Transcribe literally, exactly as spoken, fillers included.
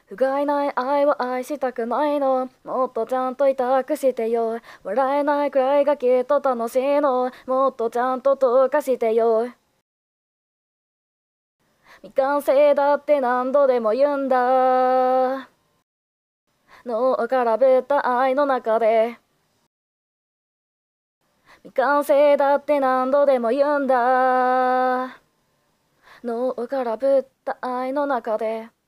不甲斐ない愛を愛したくないの、もっとちゃんと委託してよ。笑えないくらいがきっと楽しいの、もっとちゃんと溶かしてよ。未完成だって何度でも言うんだ、脳からぶった愛の中で。未完成だって何度でも言うんだ、脳からぶった愛の中で。